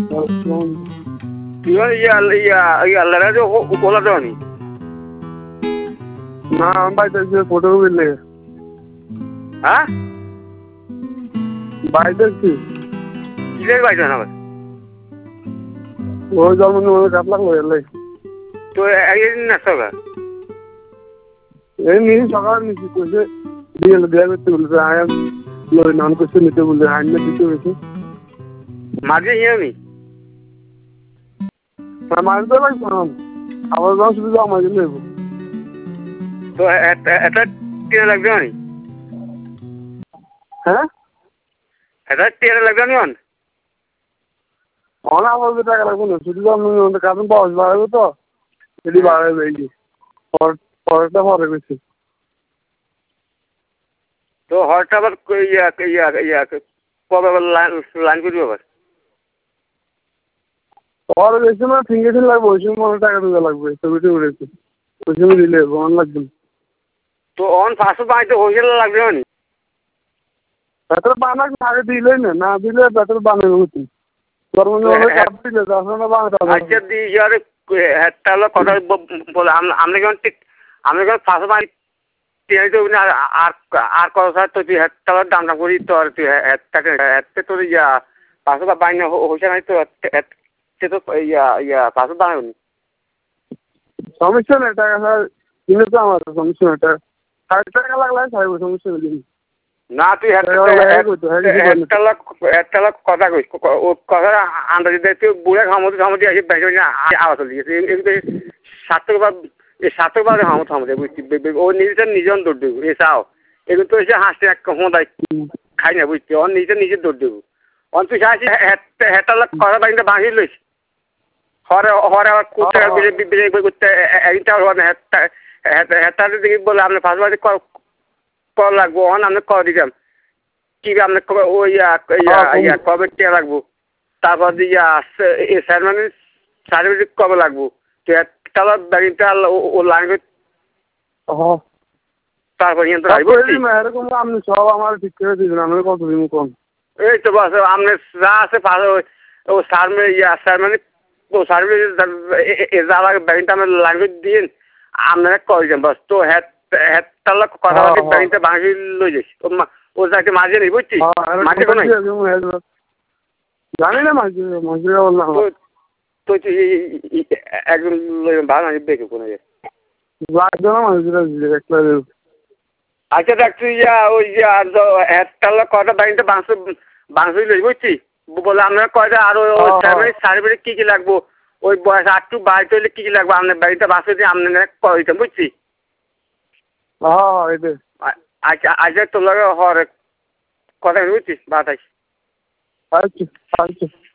Iwan iya lara jo kola doni. না আমি বাইতেছি photo উঠলে হ্যাঁ বাইতেছি কিলের বাইতে না ওই জন্ম কাপ লাগলো এলে তো একদিন না সকা এই নিয়ে সকালে নিচ্ছি কইছে দিয়ে দেয়া করতে বলছে আয়াম লই নাম করছে নিতে বলছে আইনে দিতে হয়েছে মাঝে হিয়ামি মাঝে তো লাগবে আবার যখন শুধু আমার জন্য নেবো তো এটা টিয়া লাগবে নি হ্যাঁ এটা টিয়া লাগবে নি অন অনেক আমার টাকা লাগবে না শুধু আমি কারণ বয়স বাড়াবো তো এটি বাড়াবে এই যে পরেরটা পরে গেছি তো হরটা আবার কবে আবার লাইন করবি আবার পরে বেশি না ফিঙ্গার লাগবে ওই সময় অনেক টাকা দিতে লাগবে ছবিটি উঠেছে ওই সময় দিলে অন লাগবে তো অন পাঁচশো পাঁচশো হয়েছিল লাগবে নি বেতন বানাক আগে দিলেই না দিলে বেতন বানাবে হচ্ছে আচ্ছা দি ইয়ার একটা হলো কথা বলে আমরা যখন আমরা যখন পাঁচশো পাঁচ আর কথা তো তুই হেডটার দামটা করি তো আর তুই হেডটাকে তোর ইয়া পাঁচশো বাইনা হয়েছে নাই তো সে তো পাঁচশো বানাবনি সমস্যা নেই টাকা কিনে তো আমার সমস্যা নেই টাকা 60 টাকা লাগলে খাইব সমস্যা নেই না তুই একটা কথা কইস কথা আন্দাজ দেয় তুই বুড়ে খামতি আসি ব্যাংকে আওয়াজ চলে গেছে এগুলো সাতক বাজে খামতি বুঝছি ও নিজের দৌড় দেবো এ চাও এগুলো তো এসে হাসতে এক সময় খাই না বুঝছি ওর নিজে দৌড় দেবো অন তুই চাইছি হেঁটা কথা বাইনটা ভাঙি লইস হরে আবার করতে করতে একটা হেঁটা দেখি বলে আপনার ফার্স্ট বাড়ি কল লাগবো অন আপনি কল দিতাম কি আপনি কবে ওই কবে টিয়া লাগবো তারপর স্যারমানের সার্টিফিকেট কবে লাগবো তাহলে ব্যাগিংটা ও লাগবে তারপর এরকম আপনি সব আমার ঠিক করে দিবেন আমি কত দিন কম এই তো বাস আপনার যা আছে ও স্যারমানি ও সার্টিফিকেট যা লাগে ব্যাগিংটা আপনার লাগবে দিন আপনারা কল দিন বাস তো তাহলে কথা ব্যাগিংটা ভাঙি লই যাইস ও যাকে মাঝে নেই বুঝছি মাঝে কোনো জানি না মাঝে বললাম তো একজন ভালো না দেখে কোনো লাগবে না মাঝে একটা আচ্ছা দেখ তুই ওই তাহলে কটা ব্যাগিংটা বাংশুই লই বুঝছি বলে আপনারা কয়টা আরো সার্টিফিকেট কি লাগবো ওই বয়স 8 টু 22 হইলে কি লাগবো আপনার ব্যাগিংটা বাংশুই দিয়ে আপনারা কইতাম বুঝছি আচ্ছা তোর লাগে হরে কথা বুঝছিস বাতাস আচ্ছা